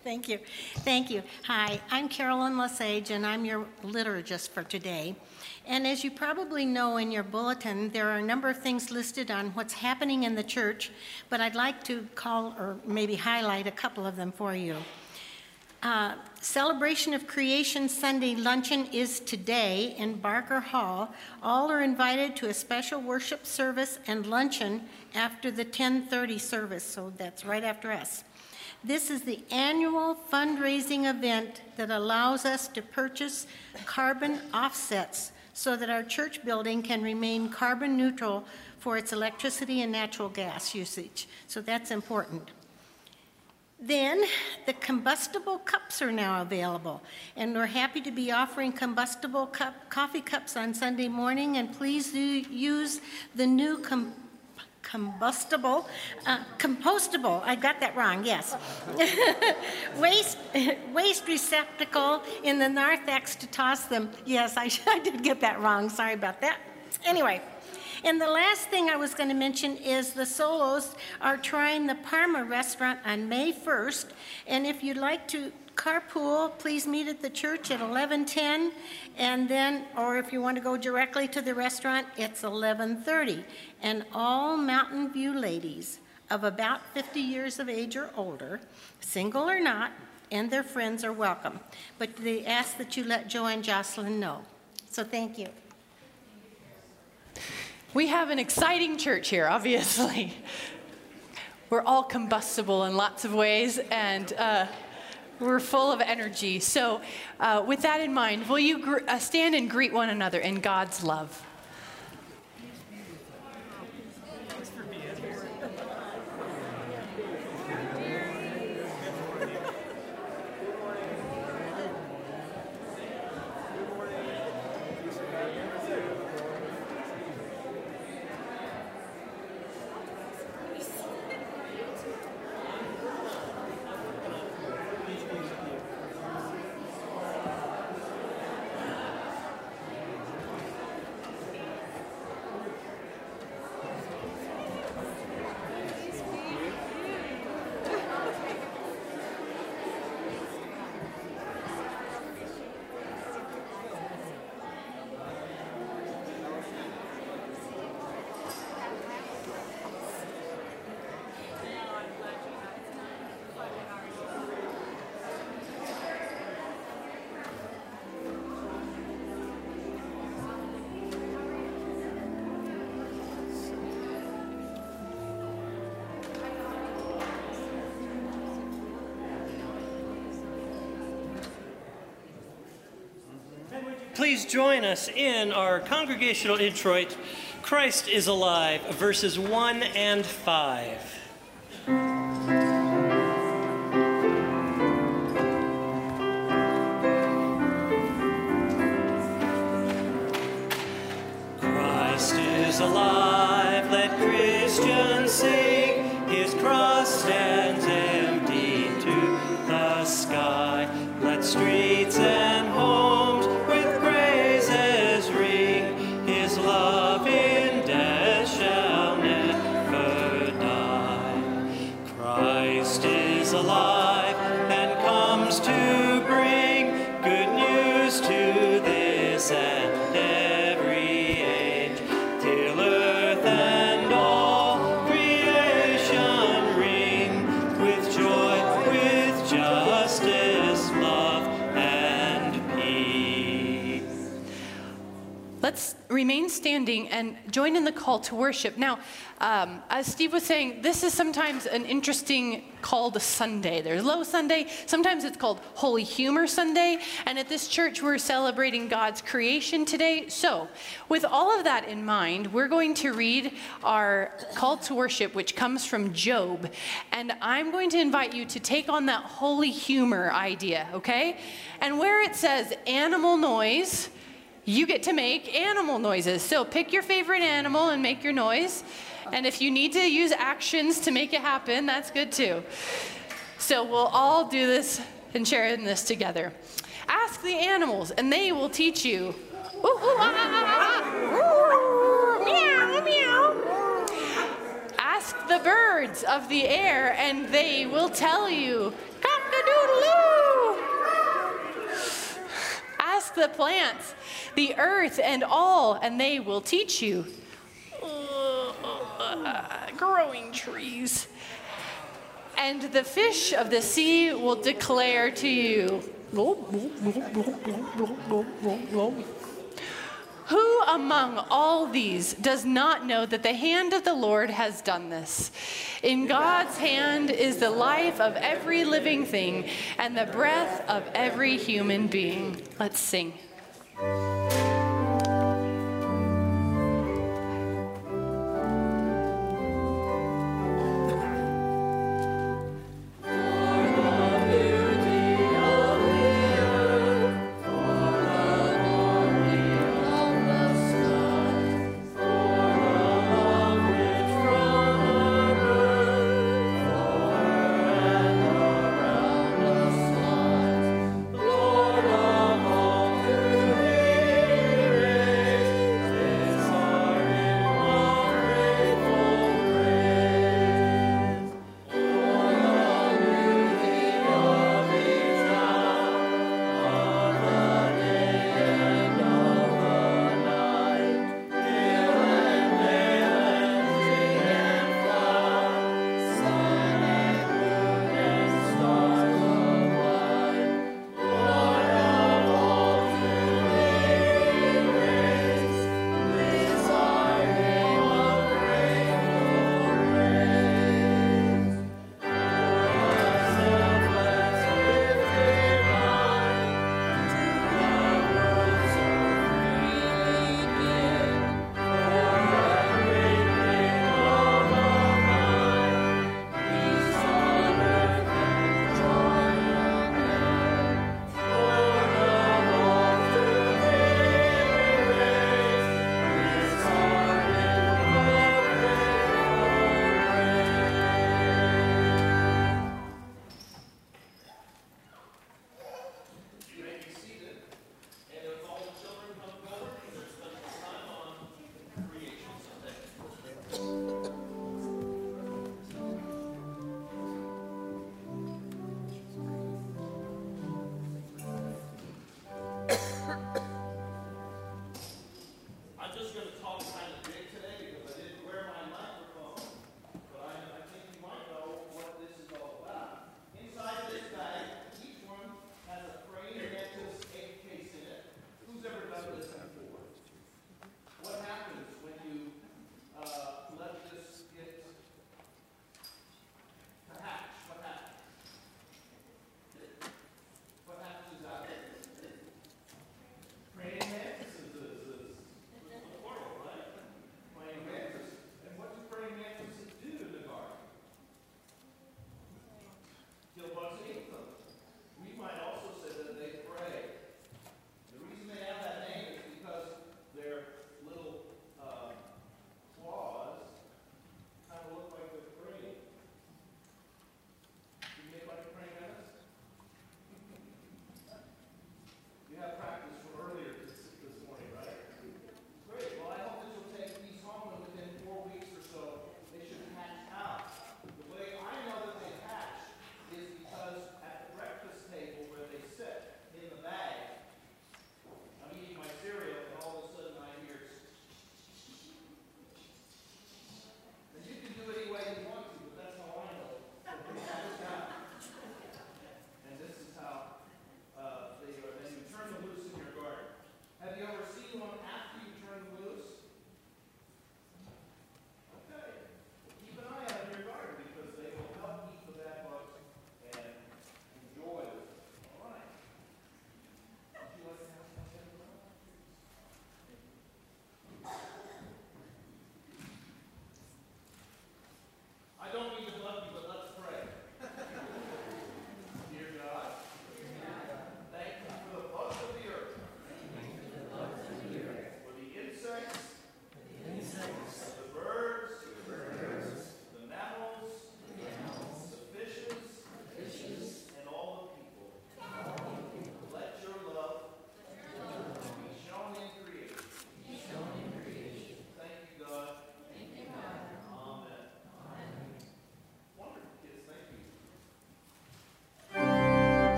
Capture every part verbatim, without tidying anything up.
Thank you. Thank you. Hi, I'm Carolyn Lesage, and I'm your liturgist for today. And as you probably know in your bulletin, there are a number of things listed on what's happening in the church, but I'd like to call or maybe highlight a couple of them for you. Uh, Celebration of Creation Sunday luncheon is today in Barker Hall. All are invited to a special worship service and luncheon after the ten thirty service, so that's right after us. This is the annual fundraising event that allows us to purchase carbon offsets so that our church building can remain carbon neutral for its electricity and natural gas usage. So that's important. Then, the combustible cups are now available, and we're happy to be offering combustible cup, coffee cups on Sunday morning, and please do use the new com combustible, uh, compostable, I got that wrong, yes, waste, waste receptacle in the narthex to toss them. Yes, I, I did get that wrong, sorry about that. Anyway. And the last thing I was going to mention is the Solos are trying the Parma restaurant on May first. And if you'd like to carpool, please meet at the church at eleven ten. And then, or if you want to go directly to the restaurant, it's eleven thirty. And all Mountain View ladies of about fifty years of age or older, single or not, and their friends are welcome. But they ask that you let Joe and Jocelyn know. So thank you. We have an exciting church here, obviously. We're all combustible in lots of ways, and uh, we're full of energy. So uh, with that in mind, will you gr uh, stand and greet one another in God's love? Please join us in our congregational introit, Christ is Alive, verses one and five. Christ is alive, let Christians sing, his cross stands empty to the sky. Let streets and homes with praises ring, his love in death shall never die. Christ is alive and comes to bring good news to this and every age, till earth and all creation ring with joy, with justice, love, and peace. Let's remain standing and join in the call to worship. Now, um, as Steve was saying, this is sometimes an interesting call to Sunday. There's Low Sunday. Sometimes it's called Holy Humor Sunday. And at this church, we're celebrating God's creation today. So, with all of that in mind, we're going to read our call to worship, which comes from Job. And I'm going to invite you to take on that holy humor idea, okay? And where it says animal noise, you get to make animal noises. So pick your favorite animal and make your noise. And if you need to use actions to make it happen, that's good too. So we'll all do this and share in this together. Ask the animals and they will teach you. Ooh, ooh, ah, ah, ah, ah. Meow, meow. Ask the birds of the air and they will tell you. Cock-a-doodle Ask the plants, the earth, and all, and they will teach you. Uh, growing trees. And the fish of the sea will declare to you. Who among all these does not know that the hand of the Lord has done this? In God's hand is the life of every living thing and the breath of every human being. Let's sing.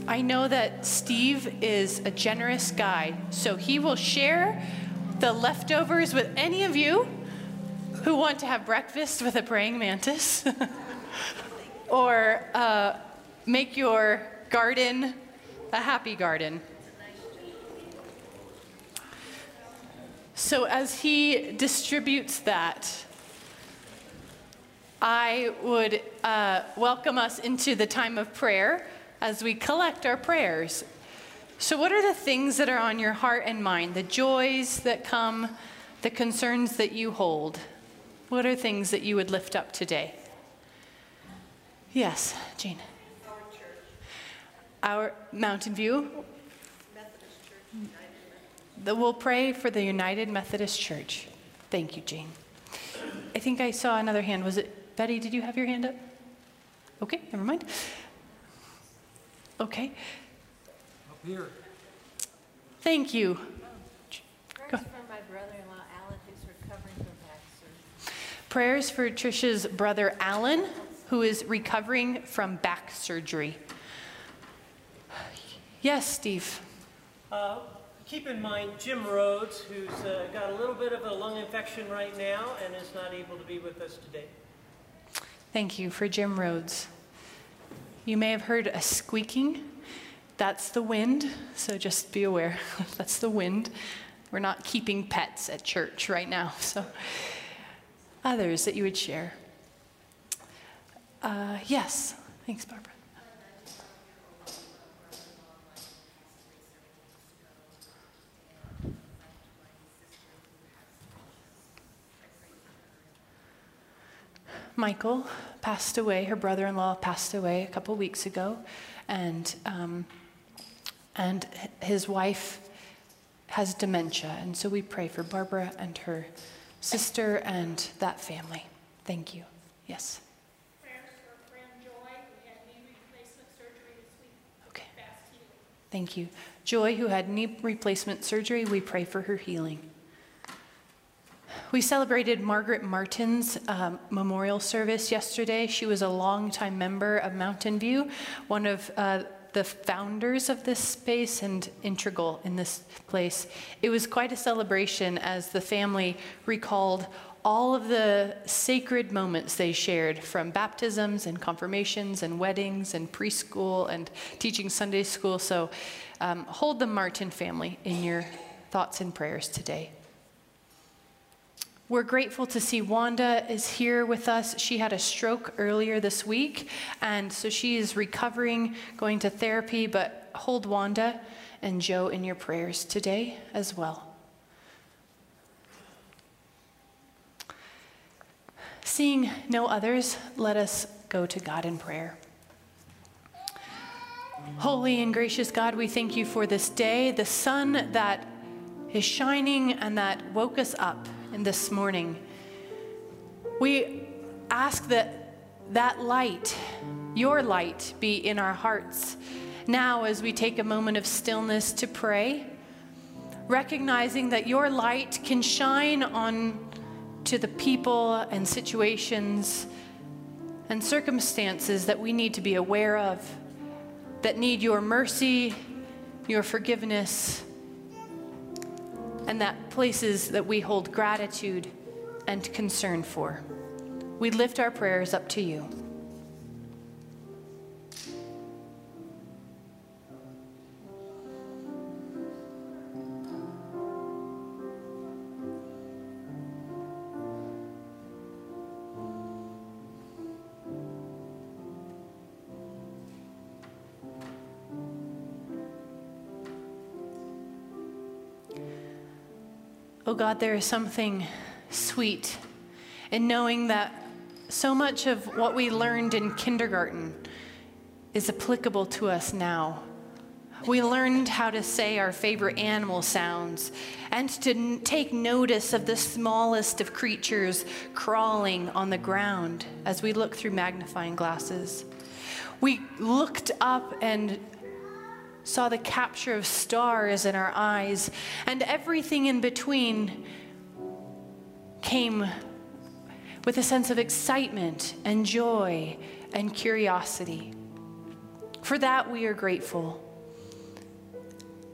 I know that Steve is a generous guy, so he will share the leftovers with any of you who want to have breakfast with a praying mantis or uh, make your garden a happy garden. So as he distributes that, I would uh, welcome us into the time of prayer as we collect our prayers. So what are the things that are on your heart and mind, the joys that come, the concerns that you hold? What are things that you would lift up today? Yes, Jane. Our church. Our Mountain View. Methodist Church, United Methodist. The, we'll pray for the United Methodist Church. Thank you, Jane. I think I saw another hand. Was it Betty? Did you have your hand up? Okay, never mind. Okay. Up here. Thank you. Prayers for my brother-in-law, Alan, who's recovering from back surgery. Prayers for Trisha's brother, Alan, who is recovering from back surgery. Yes, Steve. Uh, keep in mind Jim Rhodes, who's uh, got a little bit of a lung infection right now and is not able to be with us today. Thank you for Jim Rhodes. You may have heard a squeaking. That's the wind, so just be aware. That's the wind. We're not keeping pets at church right now, so others that you would share. Uh, yes, thanks, Barbara. Michael passed away, her brother-in-law passed away a couple weeks ago, and um, and his wife has dementia, and so we pray for Barbara and her sister and that family. Thank you. Yes? Prayers for friend Joy, who had knee replacement surgery this week. Okay. Fast healing. Thank you. Joy, who had knee replacement surgery, we pray for her healing. We celebrated Margaret Martin's um, memorial service yesterday. She was a longtime member of Mountain View, one of uh, the founders of this space and integral in this place. It was quite a celebration as the family recalled all of the sacred moments they shared, from baptisms and confirmations and weddings and preschool and teaching Sunday school. So um, hold the Martin family in your thoughts and prayers today. We're grateful to see Wanda is here with us. She had a stroke earlier this week, and so she is recovering, going to therapy, but hold Wanda and Joe in your prayers today as well. Seeing no others, let us go to God in prayer. Holy and gracious God, we thank you for this day, the sun that is shining and that woke us up in this morning. We ask that that light, your light, be in our hearts now as we take a moment of stillness to pray, recognizing that your light can shine on to the people and situations and circumstances that we need to be aware of, that need your mercy, your forgiveness, and that places that we hold gratitude and concern for. We lift our prayers up to you. Oh God, there is something sweet in knowing that so much of what we learned in kindergarten is applicable to us now. We learned how to say our favorite animal sounds and to n- take notice of the smallest of creatures crawling on the ground as we look through magnifying glasses. We looked up and saw the capture of stars in our eyes, and everything in between came with a sense of excitement and joy and curiosity. For that, we are grateful.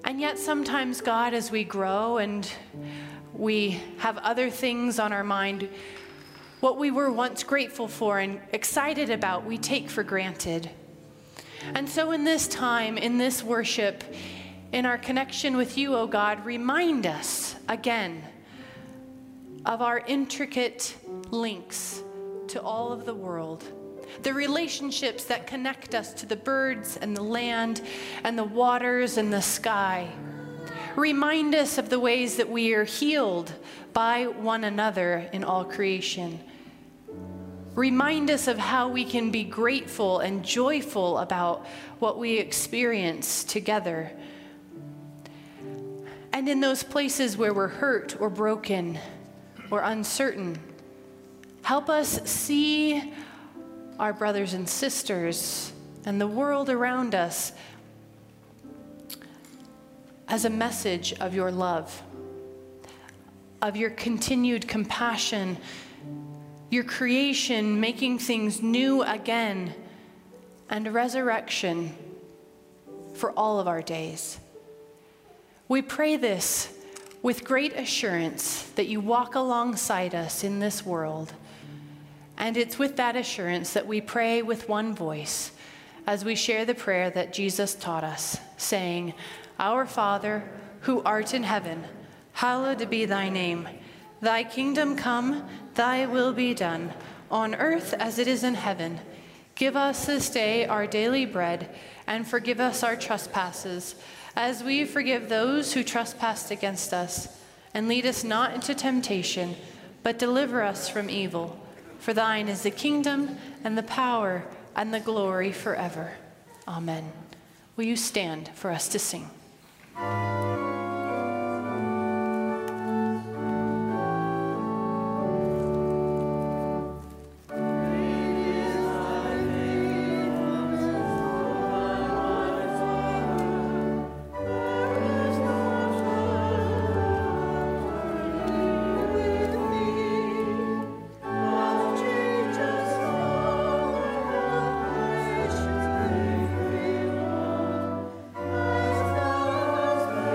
And yet sometimes, God, as we grow and we have other things on our mind, what we were once grateful for and excited about, we take for granted. And so in this time, in this worship, in our connection with you, oh God, remind us again of our intricate links to all of the world, the relationships that connect us to the birds and the land and the waters and the sky. Remind us of the ways that we are healed by one another in all creation. Remind us of how we can be grateful and joyful about what we experience together. And in those places where we're hurt or broken or uncertain, help us see our brothers and sisters and the world around us as a message of your love, of your continued compassion, your creation making things new again, and resurrection for all of our days. We pray this with great assurance that you walk alongside us in this world. And it's with that assurance that we pray with one voice as we share the prayer that Jesus taught us, saying, Our Father, who art in heaven, hallowed be thy name. Thy kingdom come, thy will be done, on earth as it is in heaven. Give us this day our daily bread, and forgive us our trespasses, as we forgive those who trespass against us. And lead us not into temptation, but deliver us from evil. For thine is the kingdom, and the power, and the glory forever. Amen. Will you stand for us to sing? Thank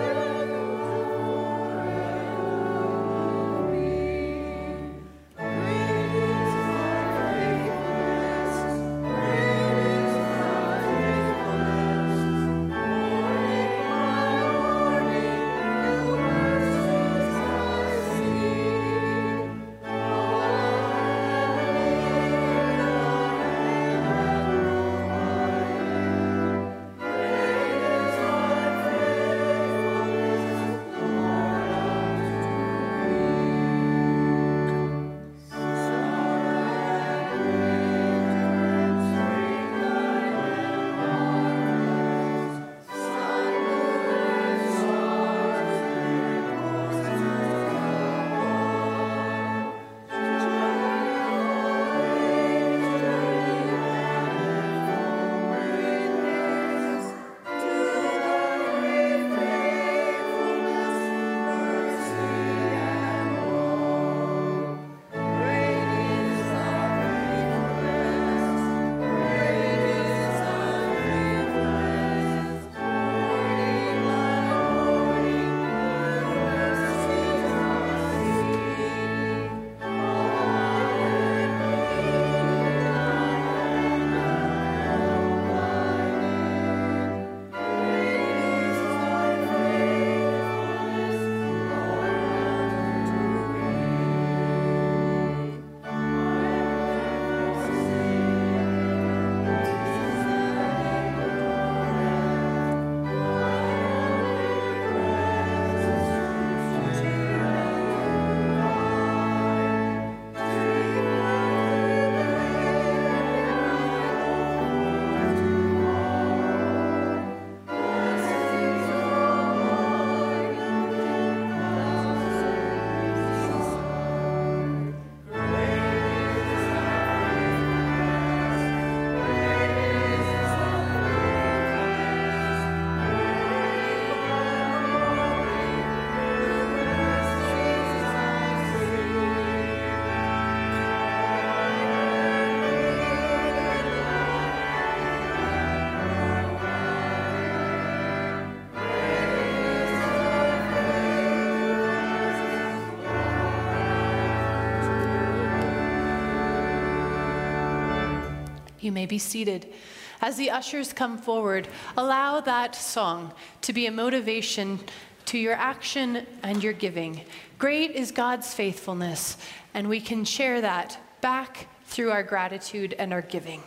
You may be seated. As the ushers come forward, allow that song to be a motivation to your action and your giving. Great is God's faithfulness, and we can share that back through our gratitude and our giving.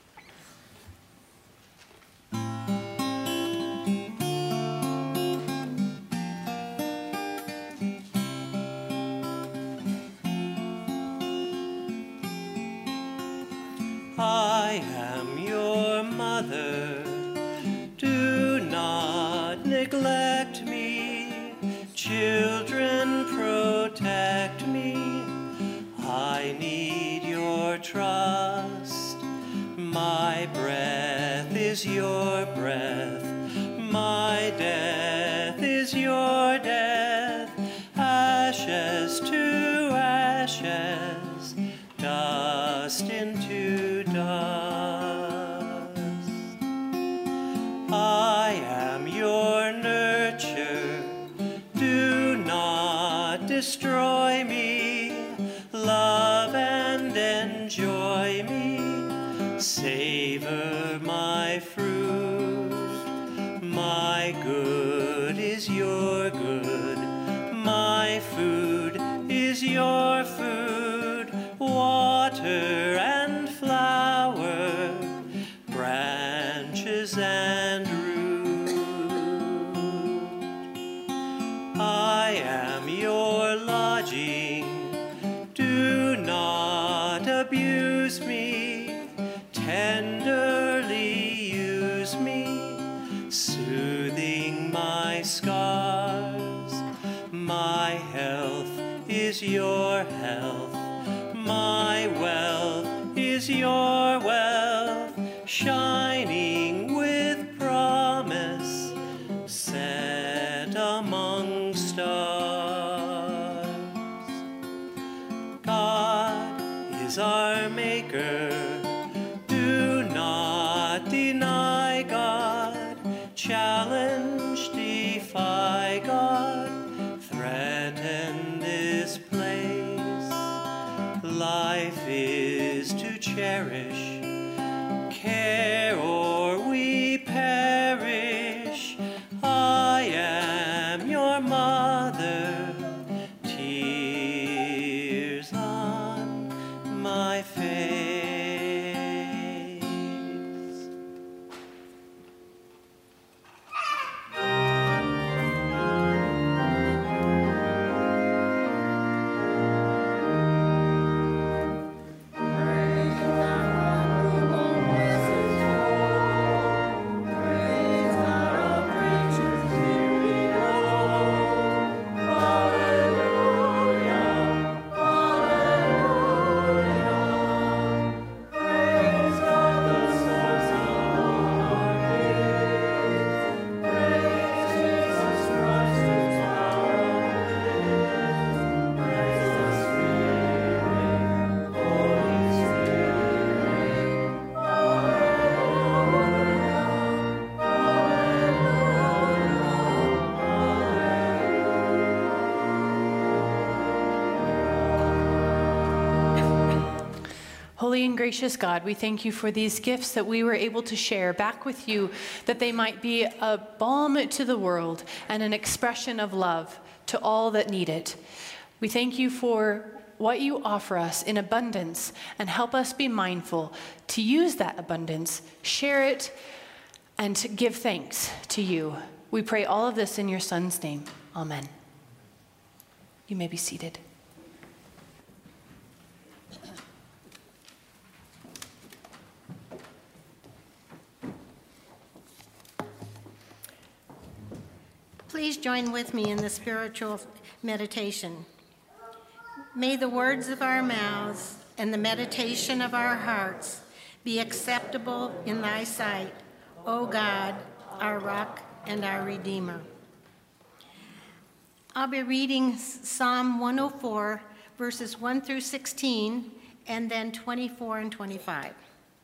I am your mother, do not neglect me. Children, protect me. I need your trust. My breath is your breath. My death is your death. Ashes to ashes, dust into dust. I am your nurture. Do not destroy me. Love and enjoy me. Savor my fruit. My good is your good. My food is your food. Water and flower, branches and root. I am your lodging. Do not abuse me. Tenderly use me, soothing my scars. My health is your health. My wealth is your wealth, shining with promise, set among stars. God is our maker. Do not deny God. Challenge, defy God. Threaten this place. Life is to cherish, care or we perish. I am your mother, tears on my face. Holy and gracious God, we thank you for these gifts that we were able to share back with you, that they might be a balm to the world and an expression of love to all that need it. We thank you for what you offer us in abundance, and help us be mindful to use that abundance, share it, and to give thanks to you. We pray all of this in your Son's name. Amen. You may be seated. Please join with me in the spiritual meditation. May the words of our mouths and the meditation of our hearts be acceptable in thy sight, O God, our rock and our Redeemer. I'll be reading Psalm one oh four, verses one through sixteen, and then twenty-four and twenty-five.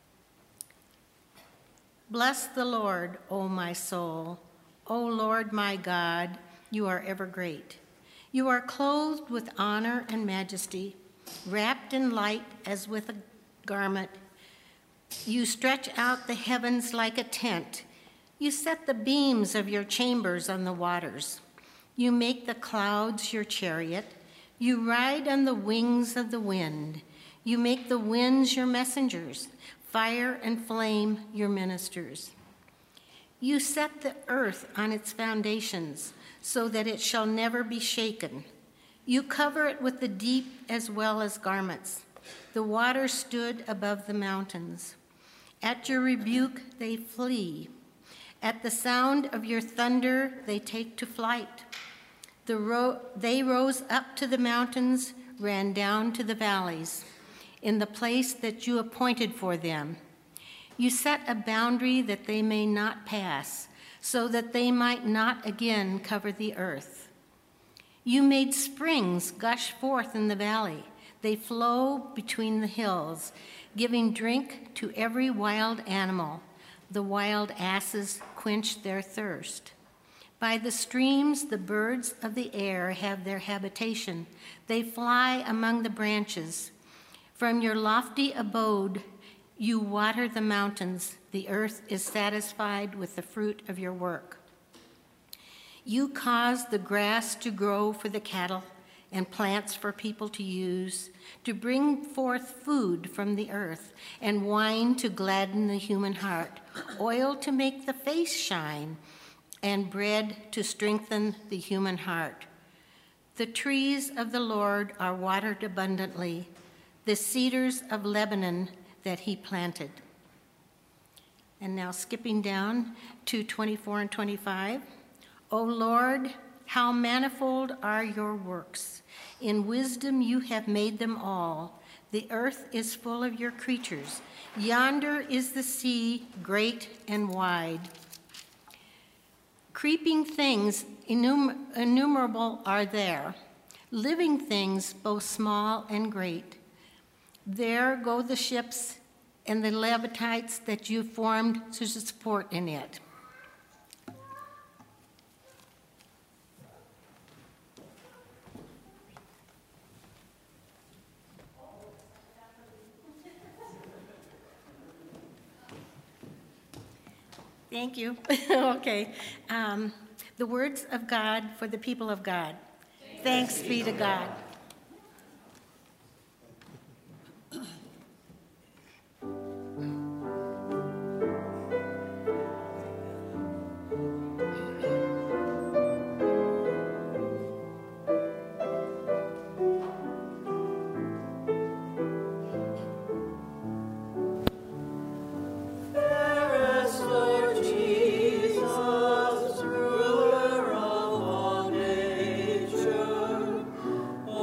Bless the Lord, O my soul. O Lord my God, you are ever great. You are clothed with honor and majesty, wrapped in light as with a garment. You stretch out the heavens like a tent. You set the beams of your chambers on the waters. You make the clouds your chariot. You ride on the wings of the wind. You make the winds your messengers, fire and flame your ministers. You set the earth on its foundations so that it shall never be shaken. You cover it with the deep as well as garments. The waters stood above the mountains. At your rebuke they flee. At the sound of your thunder they take to flight. The ro- they rose up to the mountains, ran down to the valleys, in the place that you appointed for them. You set a boundary that they may not pass, so that they might not again cover the earth. You made springs gush forth in the valley. They flow between the hills, giving drink to every wild animal. The wild asses quench their thirst. By the streams, the birds of the air have their habitation. They fly among the branches. From your lofty abode, you water the mountains. The earth is satisfied with the fruit of your work. You cause the grass to grow for the cattle and plants for people to use, to bring forth food from the earth, and wine to gladden the human heart, oil to make the face shine, and bread to strengthen the human heart. The trees of the Lord are watered abundantly, the cedars of Lebanon that he planted. And now skipping down to twenty-four and twenty-five. O Lord, how manifold are your works. In wisdom you have made them all. The earth is full of your creatures. Yonder is the sea, great and wide. Creeping things innumer- innumerable are there, living things both small and great. There go the ships and the Levites that you formed to support in it. Thank you. Okay. Um, the words of God for the people of God. Thanks, Thanks be to God. All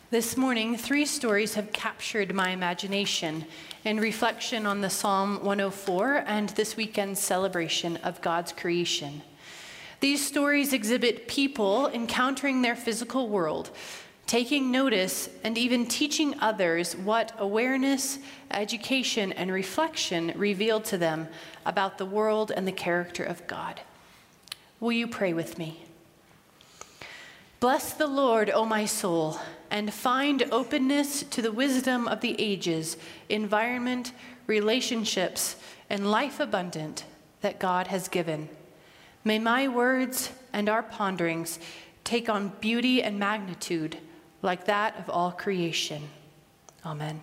This morning, three stories have captured my imagination in reflection on the Psalm one oh four and this weekend's celebration of God's creation. These stories exhibit people encountering their physical world, taking notice, and even teaching others what awareness, education, and reflection revealed to them about the world and the character of God. Will you pray with me? Bless the Lord, O my soul, and find openness to the wisdom of the ages, environment, relationships, and life abundant that God has given. May my words and our ponderings take on beauty and magnitude like that of all creation. Amen.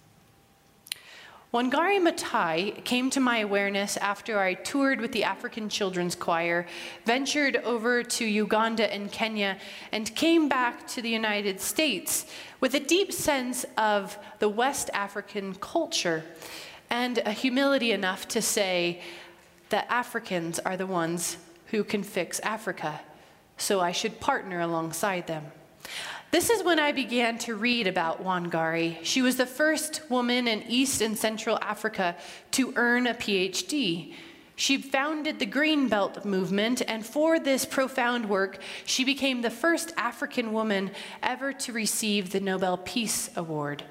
Wangari Maathai came to my awareness after I toured with the African Children's Choir, ventured over to Uganda and Kenya, and came back to the United States with a deep sense of the West African culture and a humility enough to say that Africans are the ones who can fix Africa, so I should partner alongside them. This is when I began to read about Wangari. She was the first woman in East and Central Africa to earn a P H D. She founded the Green Belt movement, and for this profound work, she became the first African woman ever to receive the Nobel Peace Award.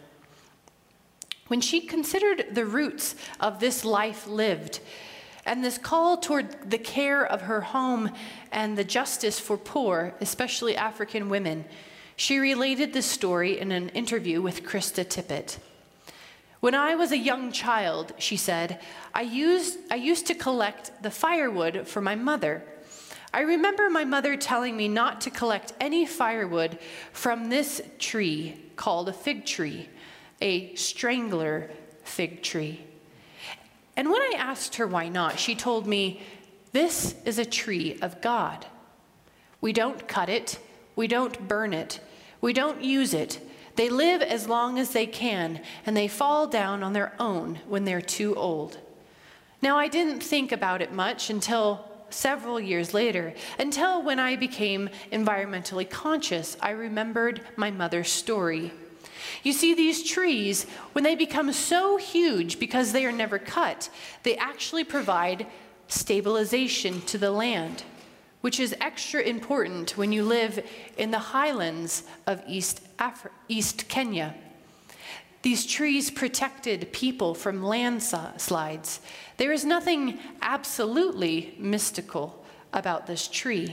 When she considered the roots of this life lived, and this call toward the care of her home and the justice for poor, especially African women, she related this story in an interview with Krista Tippett. When I was a young child, she said, I used, I used to collect the firewood for my mother. I remember my mother telling me not to collect any firewood from this tree called a fig tree, a strangler fig tree. And when I asked her why not, she told me, this is a tree of God. We don't cut it, we don't burn it, we don't use it. They live as long as they can, and they fall down on their own when they're too old. Now, I didn't think about it much until several years later, until when I became environmentally conscious, I remembered my mother's story. You see, these trees, when they become so huge because they are never cut, they actually provide stabilization to the land, which is extra important when you live in the highlands of East, Afri- East Kenya. These trees protected people from landslides. There is nothing absolutely mystical about this tree.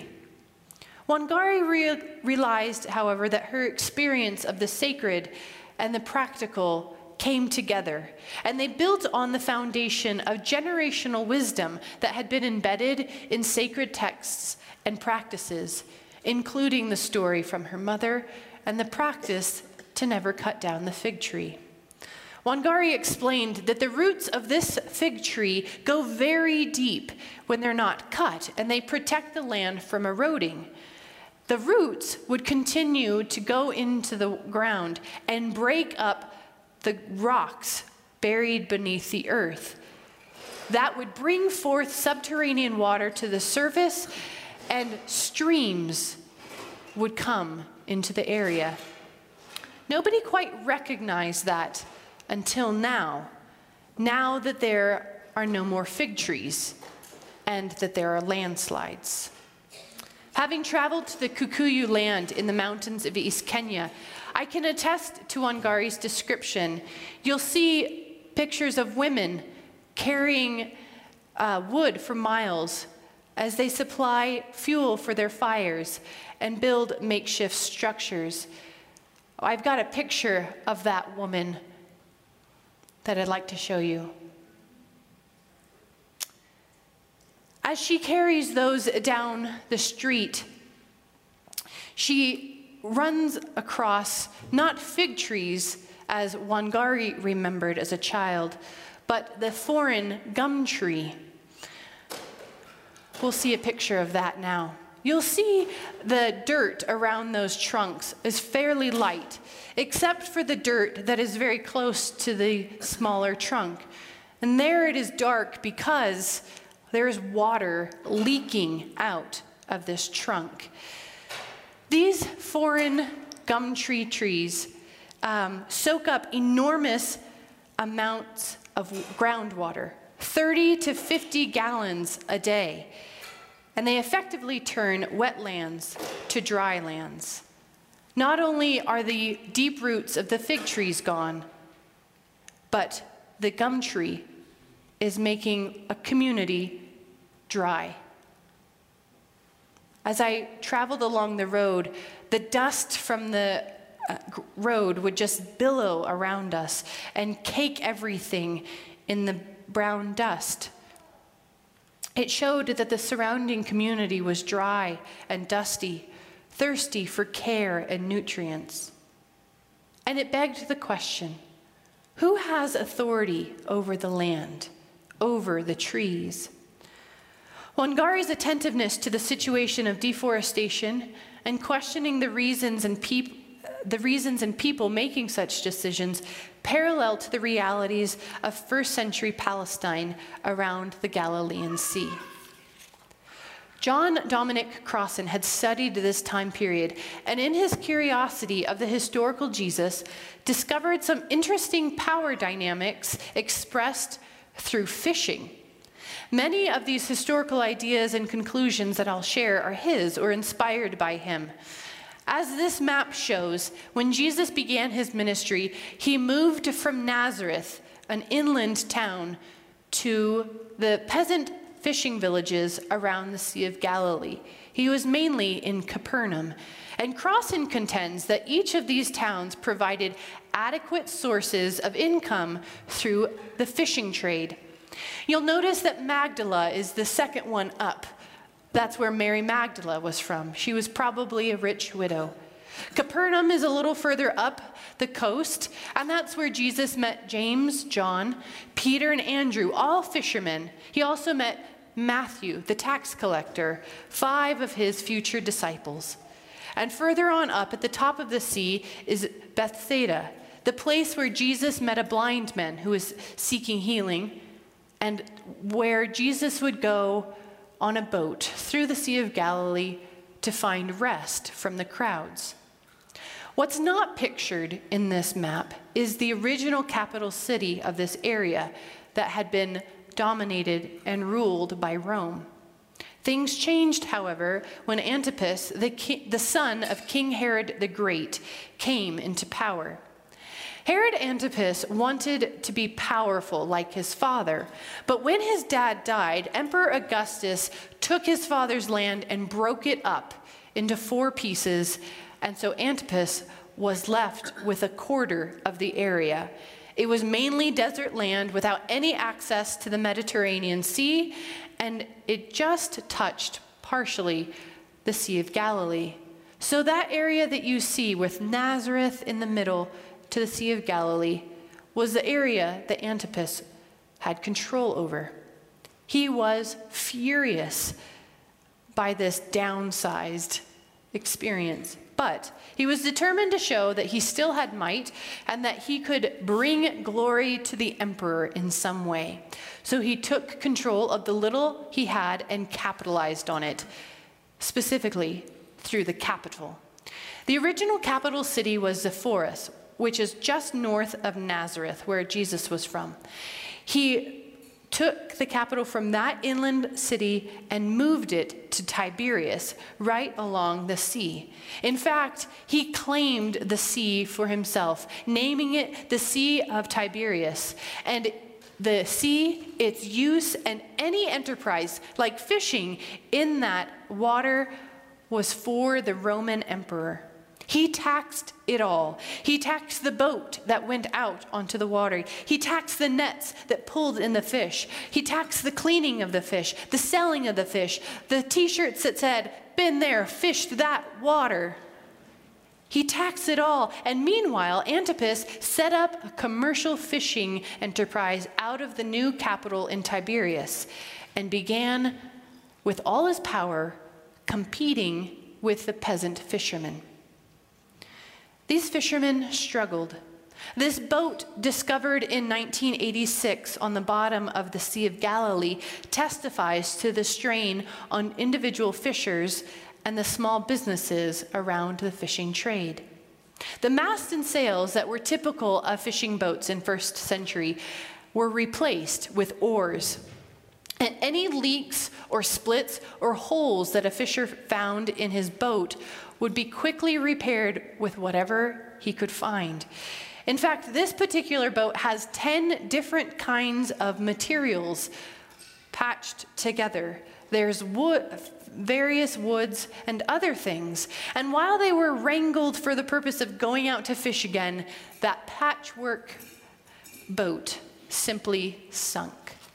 Wangari re- realized, however, that her experience of the sacred and the practical came together, and they built on the foundation of generational wisdom that had been embedded in sacred texts and practices, including the story from her mother and the practice to never cut down the fig tree. Wangari explained that the roots of this fig tree go very deep when they're not cut, and they protect the land from eroding. The roots would continue to go into the ground and break up the rocks buried beneath the earth. That would bring forth subterranean water to the surface, and streams would come into the area. Nobody quite recognized that until now, now that there are no more fig trees and that there are landslides. Having traveled to the Kikuyu land in the mountains of East Kenya, I can attest to Wangari's description. You'll see pictures of women carrying uh, wood for miles as they supply fuel for their fires and build makeshift structures. I've got a picture of that woman that I'd like to show you. As she carries those down the street, she runs across not fig trees, as Wangari remembered as a child, but the foreign gum tree. We'll see a picture of that now. You'll see the dirt around those trunks is fairly light, except for the dirt that is very close to the smaller trunk. And there it is dark because there is water leaking out of this trunk. These foreign gum tree trees um, soak up enormous amounts of groundwater, thirty to fifty gallons a day, and they effectively turn wetlands to dry lands. Not only are the deep roots of the fig trees gone, but the gum tree is making a community dry. As I traveled along the road, the dust from the uh, road would just billow around us and cake everything in the brown dust. It showed that the surrounding community was dry and dusty, thirsty for care and nutrients. And it begged the question, who has authority over the land, over the trees? Wangari's attentiveness to the situation of deforestation and questioning the reasons and peop- the reasons and people making such decisions parallel to the realities of first century Palestine around the Galilean Sea. John Dominic Crossan had studied this time period, and in his curiosity of the historical Jesus, discovered some interesting power dynamics expressed through fishing. Many of these historical ideas and conclusions that I'll share are his or inspired by him. As this map shows, when Jesus began his ministry, he moved from Nazareth, an inland town, to the peasant fishing villages around the Sea of Galilee. He was mainly in Capernaum. And Crossan contends that each of these towns provided adequate sources of income through the fishing trade. You'll notice that Magdala is the second one up. That's where Mary Magdala was from. She was probably a rich widow. Capernaum is a little further up the coast, and that's where Jesus met James, John, Peter, and Andrew, all fishermen. He also met Matthew, the tax collector, five of his future disciples. And further on up at the top of the sea is Bethsaida, the place where Jesus met a blind man who was seeking healing, and where Jesus would go on a boat through the Sea of Galilee to find rest from the crowds. What's not pictured in this map is the original capital city of this area that had been dominated and ruled by Rome. Things changed, however, when Antipas, the, ki- the son of King Herod the Great, came into power. Herod Antipas wanted to be powerful like his father, but when his dad died, Emperor Augustus took his father's land and broke it up into four pieces, and so Antipas was left with a quarter of the area. It was mainly desert land without any access to the Mediterranean Sea, and it just touched partially the Sea of Galilee. So that area that you see with Nazareth in the middle to the Sea of Galilee was the area that Antipas had control over. He was furious by this downsized experience, but he was determined to show that he still had might and that he could bring glory to the emperor in some way. So he took control of the little he had and capitalized on it, specifically through the capital. The original capital city was Sepphoris, which is just north of Nazareth, where Jesus was from. He took the capital from that inland city and moved it to Tiberias, right along the sea. In fact, he claimed the sea for himself, naming it the Sea of Tiberias. And the sea, its use, and any enterprise, like fishing in that water, was for the Roman emperor. He taxed it all. He taxed the boat that went out onto the water. He taxed the nets that pulled in the fish. He taxed the cleaning of the fish, the selling of the fish, the t-shirts that said, "Been there, fished that water." He taxed it all. And meanwhile, Antipas set up a commercial fishing enterprise out of the new capital in Tiberias and began, with all his power, competing with the peasant fishermen. These fishermen struggled. This boat, discovered in nineteen eighty-six on the bottom of the Sea of Galilee, testifies to the strain on individual fishers and the small businesses around the fishing trade. The masts and sails that were typical of fishing boats in first century were replaced with oars. And any leaks or splits or holes that a fisher found in his boat would be quickly repaired with whatever he could find. In fact, this particular boat has ten different kinds of materials patched together. There's wood, various woods and other things. And while they were wrangled for the purpose of going out to fish again, that patchwork boat simply sunk.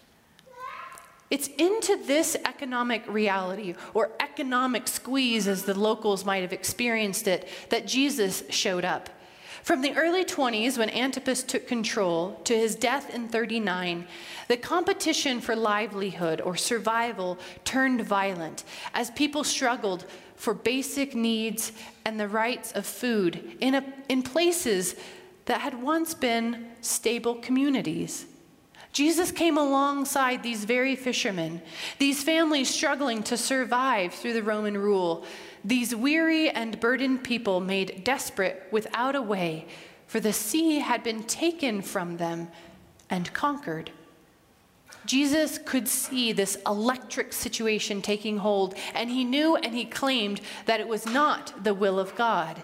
It's into this economic reality, or economic squeeze as the locals might have experienced it, that Jesus showed up. From the early twenties, when Antipas took control, to his death in thirty-nine, the competition for livelihood or survival turned violent as people struggled for basic needs and the rights of food in, a, in places that had once been stable communities. Jesus came alongside these very fishermen, these families struggling to survive through the Roman rule, these weary and burdened people made desperate without a way, for the sea had been taken from them and conquered. Jesus could see this electric situation taking hold, and he knew and he claimed that it was not the will of God.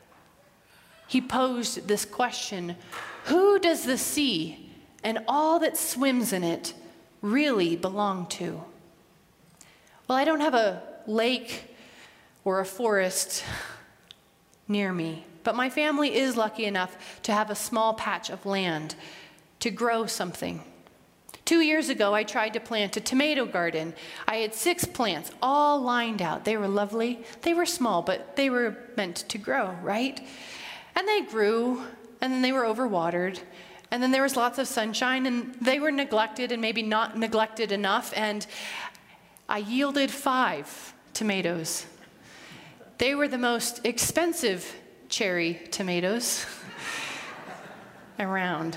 He posed this question: who does the sea and all that swims in it really belong to? Well, I don't have a lake or a forest near me, but my family is lucky enough to have a small patch of land to grow something. Two years ago, I tried to plant a tomato garden. I had six plants all lined out. They were lovely. They were small, but they were meant to grow, right? And they grew, and then they were overwatered, and then there was lots of sunshine, and they were neglected and maybe not neglected enough, and I yielded five tomatoes. They were the most expensive cherry tomatoes around.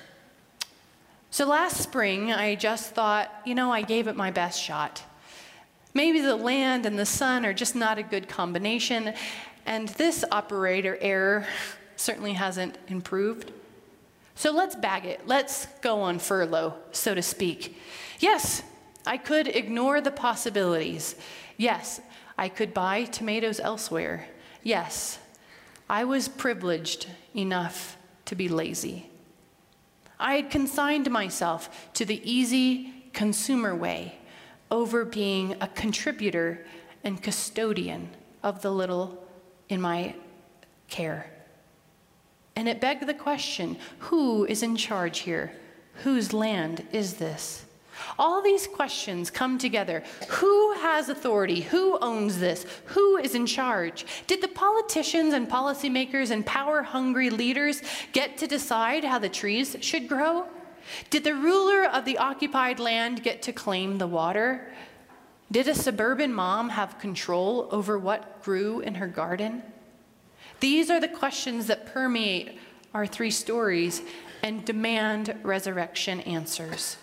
So last spring, I just thought, you know, I gave it my best shot. Maybe the land and the sun are just not a good combination, and this operator error certainly hasn't improved. So let's bag it. Let's go on furlough, so to speak. Yes, I could ignore the possibilities. Yes, I could buy tomatoes elsewhere. Yes, I was privileged enough to be lazy. I had consigned myself to the easy consumer way over being a contributor and custodian of the little in my care. And it begged the question, who is in charge here? Whose land is this? All these questions come together. Who has authority? Who owns this? Who is in charge? Did the politicians and policymakers and power-hungry leaders get to decide how the trees should grow? Did the ruler of the occupied land get to claim the water? Did a suburban mom have control over what grew in her garden? These are the questions that permeate our three stories and demand resurrection answers.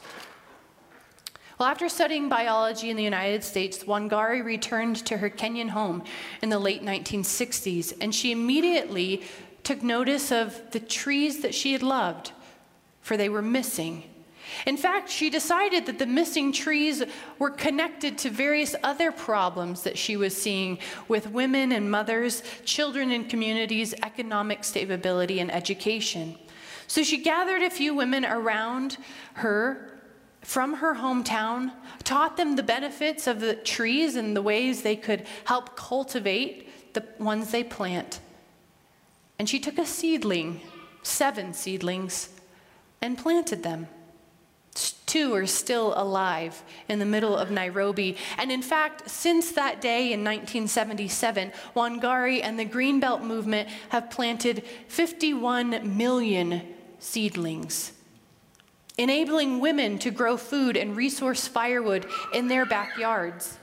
Well, after studying biology in the United States, Wangari returned to her Kenyan home in the late nineteen sixties, and she immediately took notice of the trees that she had loved, for they were missing. In fact, she decided that the missing trees were connected to various other problems that she was seeing with women and mothers, children in communities, economic stability, and education. So she gathered a few women around her from her hometown, taught them the benefits of the trees and the ways they could help cultivate the ones they plant. And she took a seedling, seven seedlings, and planted them. Two are still alive in the middle of Nairobi. And in fact, since that day in nineteen seventy-seven, Wangari and the Greenbelt movement have planted fifty-one million seedlings, enabling women to grow food and resource firewood in their backyards,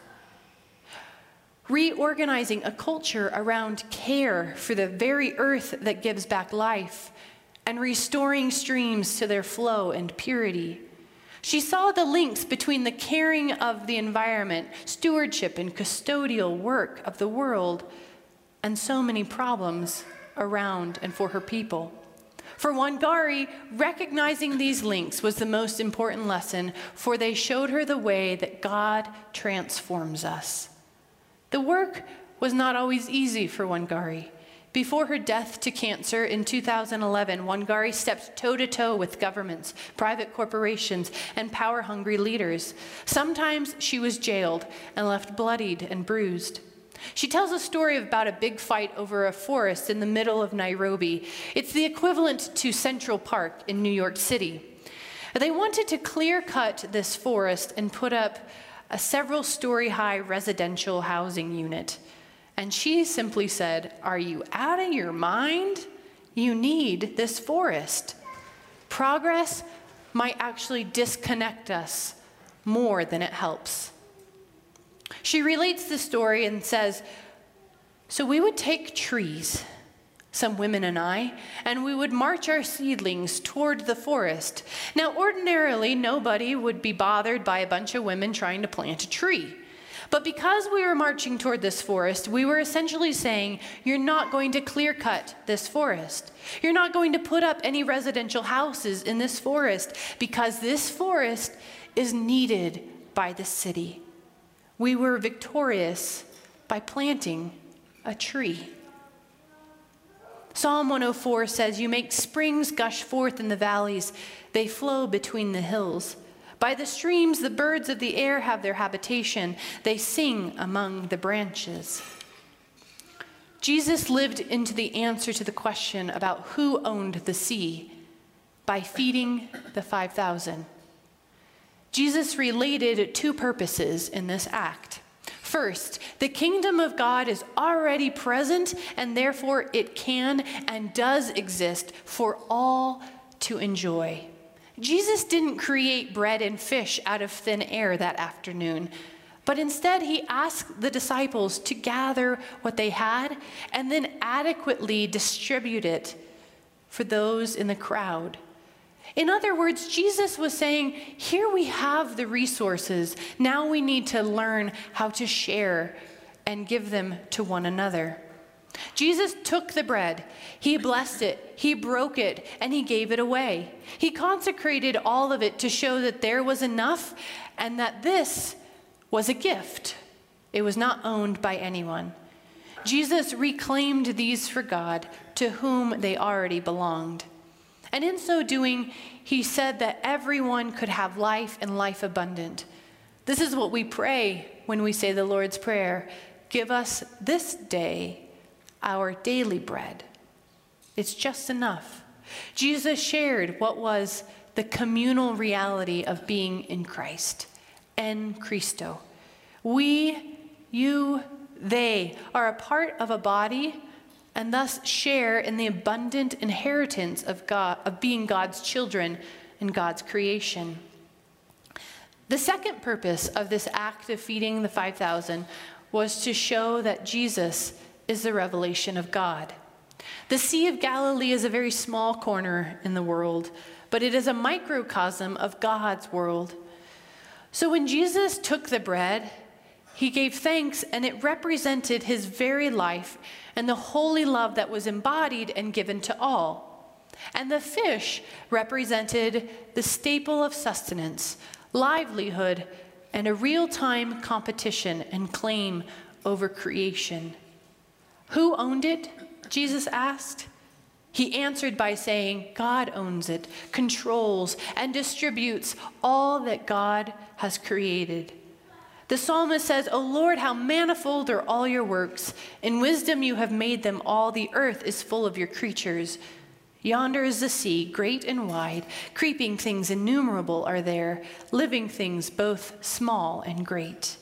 reorganizing a culture around care for the very earth that gives back life, and restoring streams to their flow and purity. She saw the links between the caring of the environment, stewardship, and custodial work of the world, and so many problems around and for her people. For Wangari, recognizing these links was the most important lesson, for they showed her the way that God transforms us. The work was not always easy for Wangari. Before her death to cancer in two thousand eleven, Wangari stepped toe-to-toe with governments, private corporations, and power-hungry leaders. Sometimes she was jailed and left bloodied and bruised. She tells a story about a big fight over a forest in the middle of Nairobi. It's the equivalent to Central Park in New York City. They wanted to clear-cut this forest and put up a several-story-high residential housing unit. And she simply said, "Are you out of your mind? You need this forest." Progress might actually disconnect us more than it helps. She relates the story and says, "So we would take trees, some women and I, and we would march our seedlings toward the forest. Now, ordinarily, nobody would be bothered by a bunch of women trying to plant a tree. But because we were marching toward this forest, we were essentially saying, you're not going to clear cut this forest. You're not going to put up any residential houses in this forest because this forest is needed by the city. We were victorious by planting a tree." Psalm one oh four says, "You make springs gush forth in the valleys. They flow between the hills. By the streams, the birds of the air have their habitation. They sing among the branches." Jesus lived into the answer to the question about who owned the sea by feeding the five thousand. Jesus related two purposes in this act. First, the kingdom of God is already present, and therefore it can and does exist for all to enjoy. Jesus didn't create bread and fish out of thin air that afternoon, but instead he asked the disciples to gather what they had and then adequately distribute it for those in the crowd. In other words, Jesus was saying, here we have the resources. Now we need to learn how to share and give them to one another. Jesus took the bread, he blessed it, he broke it, and he gave it away. He consecrated all of it to show that there was enough and that this was a gift. It was not owned by anyone. Jesus reclaimed these for God, to whom they already belonged. And in so doing, he said that everyone could have life and life abundant. This is what we pray when we say the Lord's Prayer. Give us this day our daily bread. It's just enough. Jesus shared what was the communal reality of being in Christ, en Christo. We, you, they are a part of a body and thus share in the abundant inheritance of God, of being God's children and God's creation. The second purpose of this act of feeding the five thousand was to show that Jesus is the revelation of God. The Sea of Galilee is a very small corner in the world, but it is a microcosm of God's world. So when Jesus took the bread, he gave thanks, and it represented his very life and the holy love that was embodied and given to all. And the fish represented the staple of sustenance, livelihood, and a real-time competition and claim over creation. Who owned it? Jesus asked. He answered by saying, God owns it, controls, and distributes all that God has created. The psalmist says, O Lord, how manifold are all your works. In wisdom you have made them all. The earth is full of your creatures. Yonder is the sea, great and wide. Creeping things innumerable are there, living things both small and great.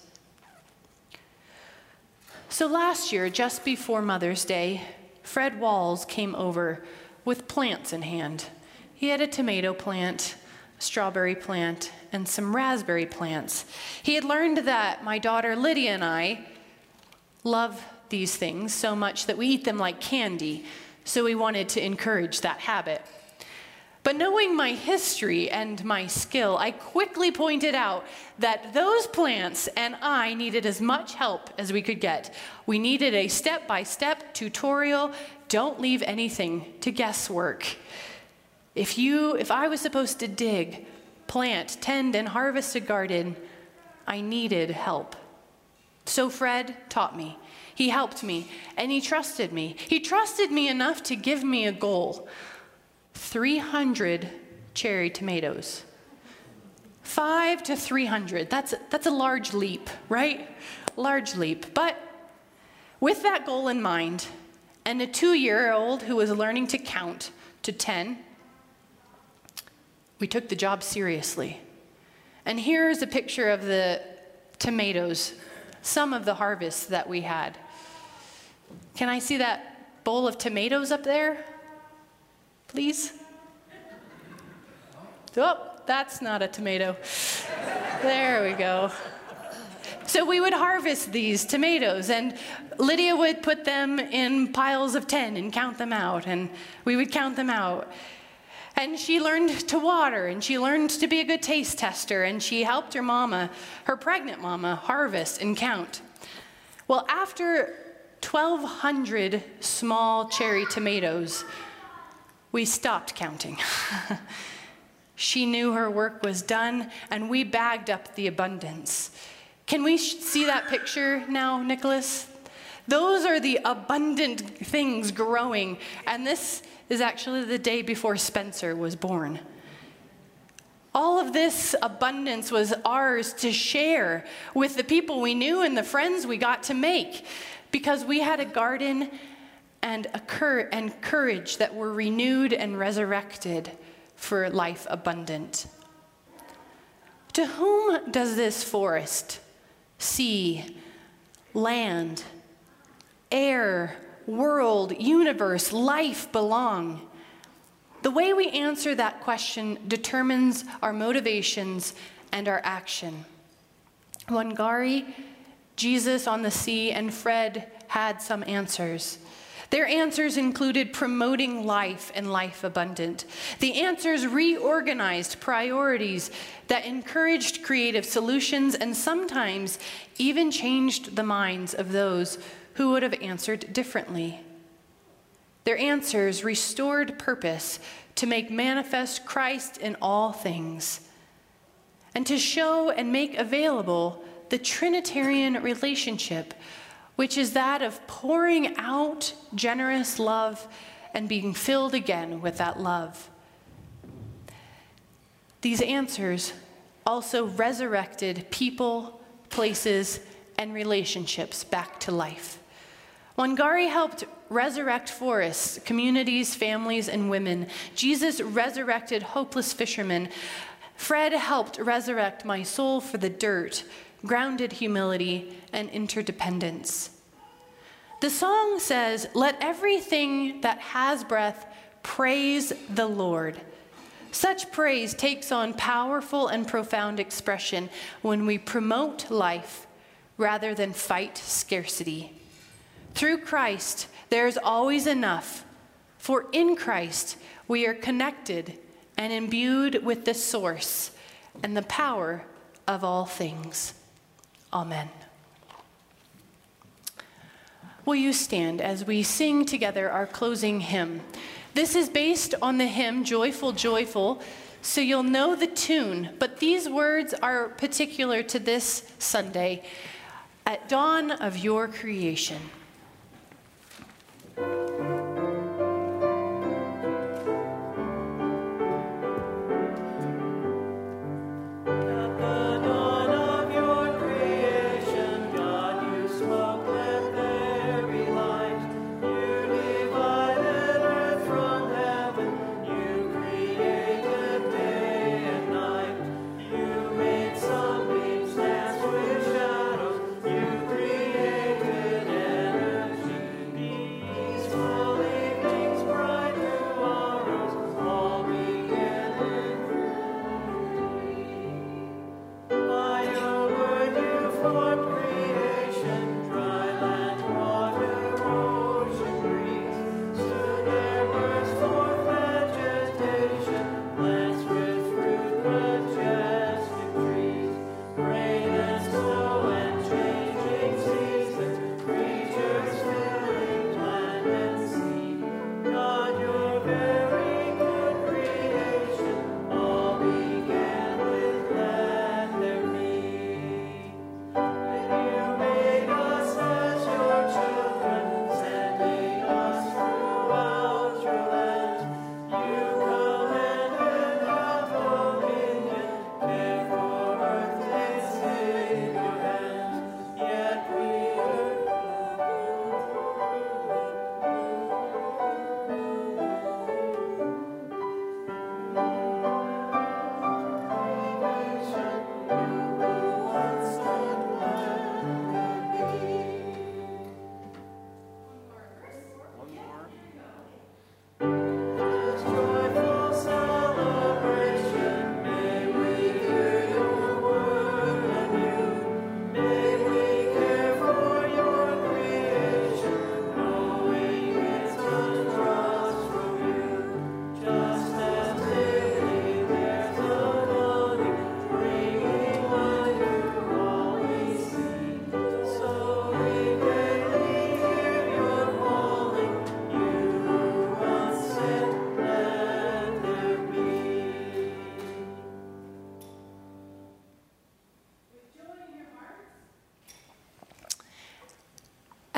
So last year, just before Mother's Day, Fred Walls came over with plants in hand. He had a tomato plant, a strawberry plant, and some raspberry plants. He had learned that my daughter Lydia and I love these things so much that we eat them like candy, so we wanted to encourage that habit. But But knowing my history and my skill, I quickly pointed out that those plants and I needed as much help as we could get. We needed a step-by-step tutorial. Don't leave anything to guesswork. If you, if I was supposed to dig, plant, tend, and harvest a garden, I needed help. So Fred taught me. He helped me, and he trusted me. He trusted me enough to give me a goal. three hundred cherry tomatoes. Five to three hundred. That's, that's a large leap, right? Large leap. But with that goal in mind, and a two-year-old who was learning to count to ten, we took the job seriously. And here's a picture of the tomatoes, some of the harvests that we had. Can I see that bowl of tomatoes up there? Please? Oh, that's not a tomato. There we go. So we would harvest these tomatoes, and Lydia would put them in piles of ten and count them out, and we would count them out. And she learned to water, and she learned to be a good taste tester, and she helped her mama, her pregnant mama, harvest and count. Well, after twelve hundred small cherry tomatoes, we stopped counting. She knew her work was done, and we bagged up the abundance. Can we see that picture now, Nicholas? Those are the abundant things growing, and this is actually the day before Spencer was born. All of this abundance was ours to share with the people we knew and the friends we got to make, because we had a garden and a cur- and courage that were renewed and resurrected for life abundant. To whom does this forest, sea, land, air, world, universe, life belong? The way we answer that question determines our motivations and our action. Wangari, Jesus on the sea, and Fred had some answers. Their answers included promoting life and life abundant. The answers reorganized priorities that encouraged creative solutions and sometimes even changed the minds of those who would have answered differently. Their answers restored purpose to make manifest Christ in all things, and to show and make available the Trinitarian relationship, which is that of pouring out generous love and being filled again with that love. These answers also resurrected people, places, and relationships back to life. Wangari helped resurrect forests, communities, families, and women. Jesus resurrected hopeless fishermen. Fred helped resurrect my soul for the dirt, grounded humility, and interdependence. The song says, "Let everything that has breath praise the Lord." Such praise takes on powerful and profound expression when we promote life rather than fight scarcity. Through Christ, there is always enough, for in Christ we are connected and imbued with the source and the power of all things. Amen. Will you stand as we sing together our closing hymn? This is based on the hymn Joyful, Joyful, so you'll know the tune, but these words are particular to this Sunday, at dawn of your creation. Sunbeams dance with shadows, you created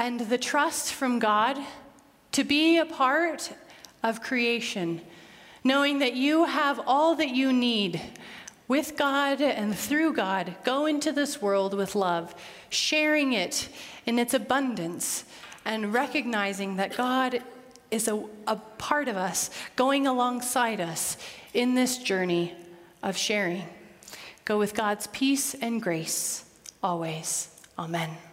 and the trust from God to be a part of creation, knowing that you have all that you need with God and through God. Go into this world with love, sharing it in its abundance, and recognizing that God is a, a part of us, going alongside us in this journey of sharing. Go with God's peace and grace always. Amen.